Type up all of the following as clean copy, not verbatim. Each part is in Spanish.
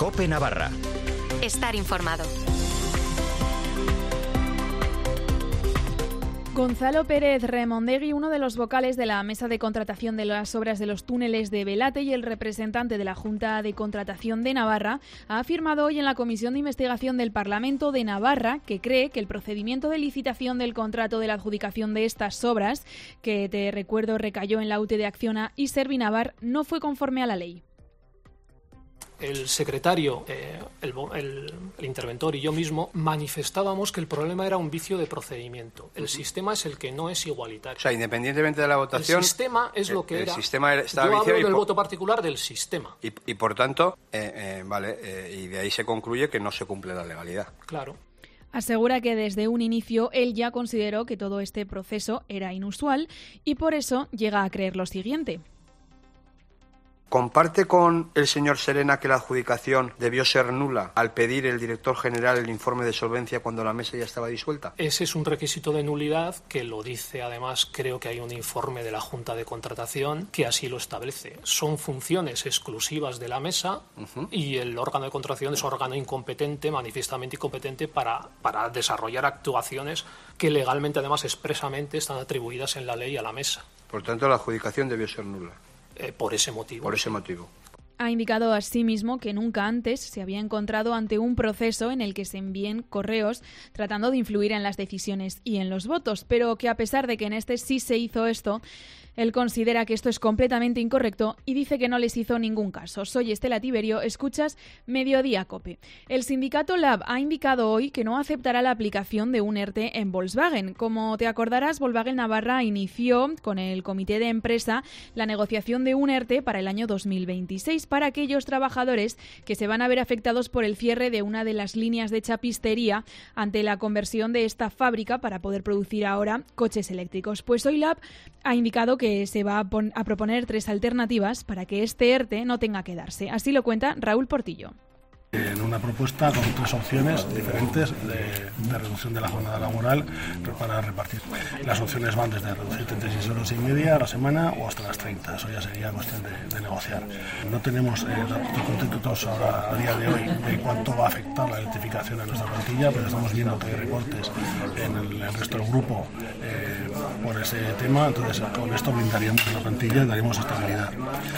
COPE Navarra. Estar informado. Gonzalo Pérez Remondegui, uno de los vocales de la mesa de contratación de las obras de los túneles de Belate y el representante de la Junta de Contratación de Navarra, ha afirmado hoy en la Comisión de Investigación del Parlamento de Navarra que cree que el procedimiento de licitación del contrato de la adjudicación de estas obras, que te recuerdo recayó en la UTE de Acciona y Servinavar, no fue conforme a la ley. El secretario, el interventor y yo mismo manifestábamos que el problema era un vicio de procedimiento. El sistema es el que no es igualitario. O sea, independientemente de la votación... El sistema es lo que era. El sistema estaba yo viciado hablo del voto particular del sistema. Y por tanto, y de ahí se concluye que no se cumple la legalidad. Claro. Asegura que desde un inicio él ya consideró que todo este proceso era inusual y por eso llega a creer lo siguiente. ¿Comparte con el señor Serena que la adjudicación debió ser nula al pedir el director general el informe de solvencia cuando la mesa ya estaba disuelta? Ese es un requisito de nulidad que lo dice, además, creo que hay un informe de la Junta de Contratación que así lo establece. Son funciones exclusivas de la mesa y el órgano de contratación es órgano incompetente, manifiestamente incompetente para desarrollar actuaciones que legalmente, además, expresamente están atribuidas en la ley a la mesa. Por tanto, la adjudicación debió ser nula. Por ese motivo. Por ese motivo. Ha indicado asimismo que nunca antes se había encontrado ante un proceso en el que se envíen correos tratando de influir en las decisiones y en los votos, pero que a pesar de que en este sí se hizo esto, él considera que esto es completamente incorrecto y dice que no les hizo ningún caso. Soy Estela Tiberio, escuchas Mediodía COPE. El sindicato LAB ha indicado hoy que no aceptará la aplicación de un ERTE en Volkswagen. Como te acordarás, Volkswagen Navarra inició con el comité de empresa la negociación de un ERTE para el año 2026 para aquellos trabajadores que se van a ver afectados por el cierre de una de las líneas de chapistería ante la conversión de esta fábrica para poder producir ahora coches eléctricos. Pues hoy LAB ha indicado que se va a proponer 3 alternativas para que este ERTE no tenga que darse. Así lo cuenta Raúl Portillo. En una propuesta con 3 opciones diferentes de reducción de la jornada laboral para repartir. Las opciones van desde reducir 36 horas y media a la semana o hasta las 30. Eso ya sería cuestión de negociar. No tenemos datos concretos ahora a día de hoy de cuánto va a afectar la electrificación a nuestra plantilla, pero estamos viendo que hay recortes en el resto del grupo por ese tema. Entonces, con esto blindaríamos la plantilla y daríamos estabilidad.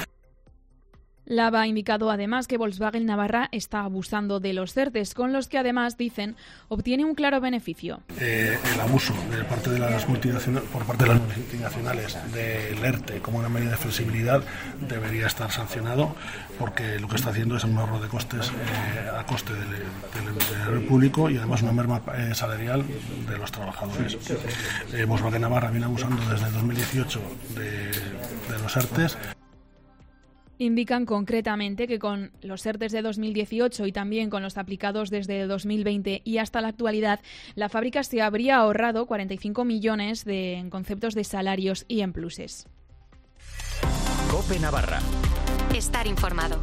LAB ha indicado además que Volkswagen Navarra está abusando de los ERTEs, con los que además, dicen, obtiene un claro beneficio. El abuso por parte de las multinacionales del ERTE como una medida de flexibilidad debería estar sancionado porque lo que está haciendo es un ahorro de costes a coste del erario público y además una merma salarial de los trabajadores. Volkswagen Navarra viene abusando desde 2018 de los ERTEs. Indican concretamente que con los ERTEs de 2018 y también con los aplicados desde 2020 y hasta la actualidad, la fábrica se habría ahorrado 45 millones en conceptos de salarios y en pluses. COPE Navarra. Estar informado.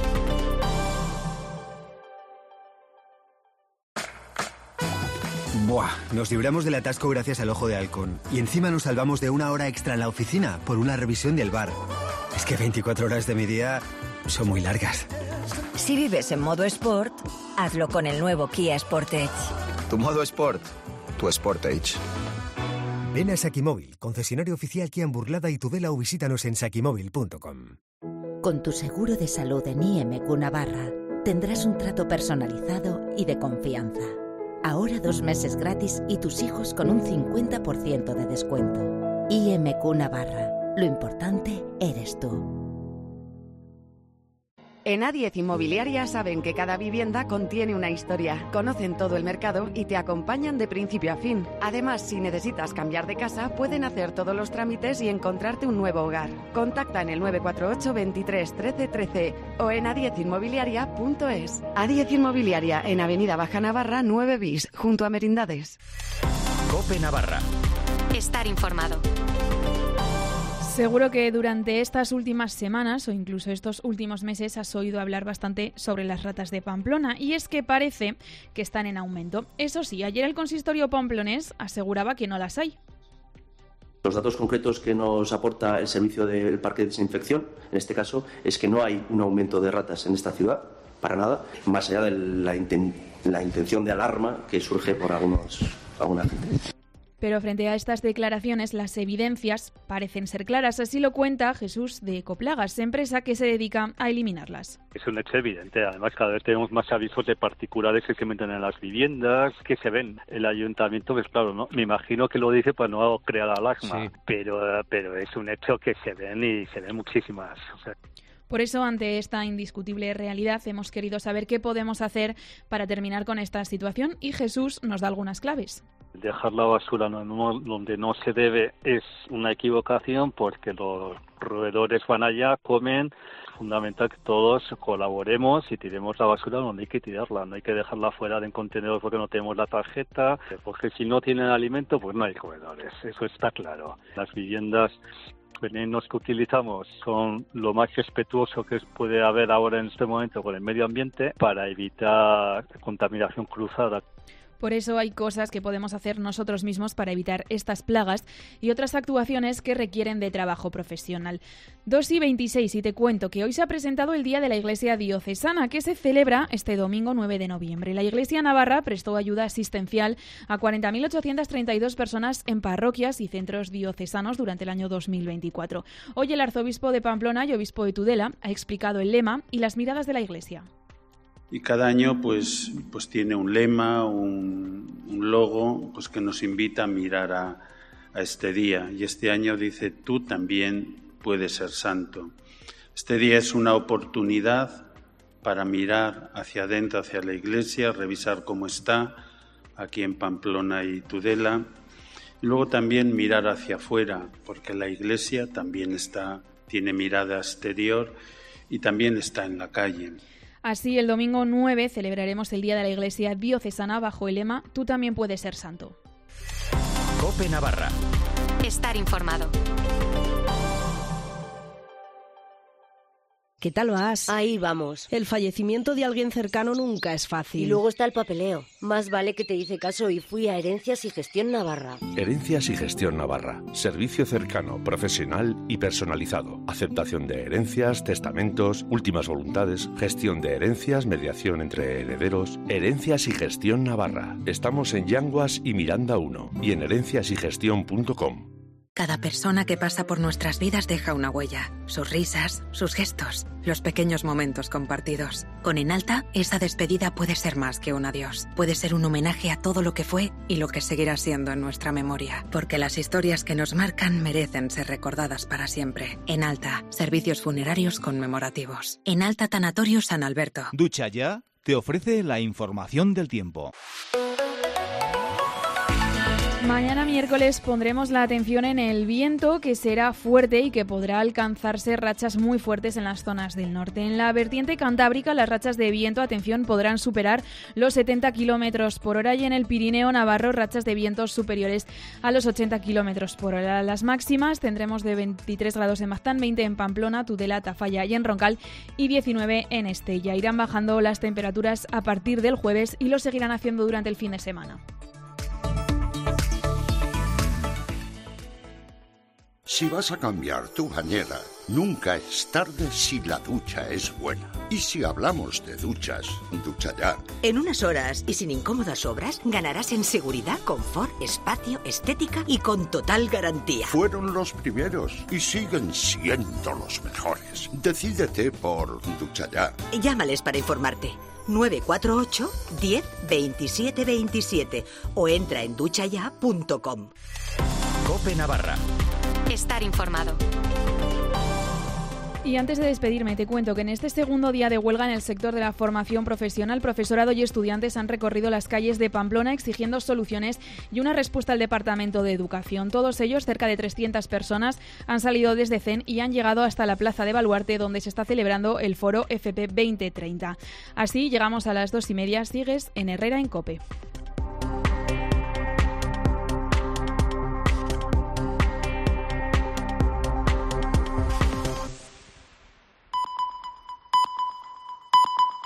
Buah, nos libramos del atasco gracias al Ojo de Halcón. Y encima nos salvamos de una hora extra en la oficina por una revisión del bar. Es que 24 horas de mi día son muy largas. Si vives en modo Sport, hazlo con el nuevo Kia Sportage. Tu modo Sport, tu Sportage. Ven a Sakimóvil, concesionario oficial Kia en Burlada y Tudela o visítanos en sakimóvil.com. Con tu seguro de salud en IMQ Navarra, tendrás un trato personalizado y de confianza. Ahora 2 meses gratis y tus hijos con un 50% de descuento. IMQ Navarra. Lo importante eres tú. En A10 Inmobiliaria saben que cada vivienda contiene una historia, conocen todo el mercado y te acompañan de principio a fin. Además, si necesitas cambiar de casa, pueden hacer todos los trámites y encontrarte un nuevo hogar. Contacta en el 948 23 13 13 o en a10inmobiliaria.es. A10 Inmobiliaria, en Avenida Baja Navarra 9 bis, junto a Merindades. COPE Navarra. Estar informado. Seguro que durante estas últimas semanas o incluso estos últimos meses has oído hablar bastante sobre las ratas de Pamplona y es que parece que están en aumento. Eso sí, ayer el consistorio pamplonés aseguraba que no las hay. Los datos concretos que nos aporta el servicio del parque de desinfección, en este caso, es que no hay un aumento de ratas en esta ciudad. para nada, más allá de la intención de alarma que surge por alguna gente. Pero frente a estas declaraciones, las evidencias parecen ser claras. Así lo cuenta Jesús de Ecoplagas, empresa que se dedica a eliminarlas. Es un hecho evidente. Además, cada vez tenemos más avisos de particulares que se meten en las viviendas, que se ven. El ayuntamiento, pues claro, ¿no? Me imagino que lo dice para no crear alarma, sí. pero es un hecho que se ven y se ven muchísimas. O sea, por eso, ante esta indiscutible realidad, hemos querido saber qué podemos hacer para terminar con esta situación y Jesús nos da algunas claves. Dejar la basura donde no se debe es una equivocación porque los roedores van allá, comen. Es fundamental que todos colaboremos y tiremos la basura donde hay que tirarla. No hay que dejarla fuera de un contenedor porque no tenemos la tarjeta, porque si no tienen alimento, pues no hay roedores. Eso está claro. Las viviendas, venenos que utilizamos son lo más respetuoso que puede haber ahora en este momento con el medio ambiente para evitar contaminación cruzada. Por eso hay cosas que podemos hacer nosotros mismos para evitar estas plagas y otras actuaciones que requieren de trabajo profesional. 2:26 y te cuento que hoy se ha presentado el Día de la Iglesia Diocesana, que se celebra este domingo 9 de noviembre. La Iglesia Navarra prestó ayuda asistencial a 40.832 personas en parroquias y centros diocesanos durante el año 2024. Hoy el arzobispo de Pamplona y obispo de Tudela ha explicado el lema y las miradas de la Iglesia. Y cada año pues tiene un lema, un logo pues que nos invita a mirar a este día. Y este año dice, tú también puedes ser santo. Este día es una oportunidad para mirar hacia adentro, hacia la Iglesia, revisar cómo está aquí en Pamplona y Tudela. Y luego también mirar hacia afuera, porque la Iglesia también tiene mirada exterior y también está en la calle. Así, el domingo 9 celebraremos el Día de la Iglesia Diocesana bajo el lema Tú también puedes ser santo. COPE Navarra. Estar informado. ¿Qué tal vas? Ahí vamos. El fallecimiento de alguien cercano nunca es fácil. Y luego está el papeleo. Más vale que te hice caso y fui a Herencias y Gestión Navarra. Herencias y Gestión Navarra. Servicio cercano, profesional y personalizado. Aceptación de herencias, testamentos, últimas voluntades, gestión de herencias, mediación entre herederos. Herencias y Gestión Navarra. Estamos en Yanguas y Miranda 1 y en herenciasygestión.com. Cada persona que pasa por nuestras vidas deja una huella. Sus risas, sus gestos, los pequeños momentos compartidos. Con Enalta, esa despedida puede ser más que un adiós. Puede ser un homenaje a todo lo que fue y lo que seguirá siendo en nuestra memoria. Porque las historias que nos marcan merecen ser recordadas para siempre. Enalta, servicios funerarios conmemorativos. Enalta Tanatorio San Alberto. Ducha Ya te ofrece la información del tiempo. Mañana miércoles pondremos la atención en el viento, que será fuerte y que podrá alcanzarse rachas muy fuertes en las zonas del norte. En la vertiente cantábrica, las rachas de viento, atención, podrán superar los 70 km por hora y en el Pirineo navarro rachas de vientos superiores a los 80 km por hora. Las máximas tendremos de 23 grados en Baztán, 20 en Pamplona, Tudela, Tafalla y en Roncal y 19 en Estella. Irán bajando las temperaturas a partir del jueves y lo seguirán haciendo durante el fin de semana. Si vas a cambiar tu bañera, nunca es tarde si la ducha es buena. Y si hablamos de duchas, Ducha Ya. En unas horas y sin incómodas obras, ganarás en seguridad, confort, espacio, estética y con total garantía. Fueron los primeros y siguen siendo los mejores. Decídete por Ducha Ya. Llámales para informarte. 948 10 27 27 o entra en duchaya.com. COPE Navarra. Estar informado. Y antes de despedirme, te cuento que en este segundo día de huelga en el sector de la formación profesional, profesorado y estudiantes han recorrido las calles de Pamplona exigiendo soluciones y una respuesta al Departamento de Educación. Todos ellos, cerca de 300 personas, han salido desde CEN y han llegado hasta la Plaza de Baluarte, donde se está celebrando el foro FP 2030. Así llegamos a las 2:30. Sigues en Herrera en COPE.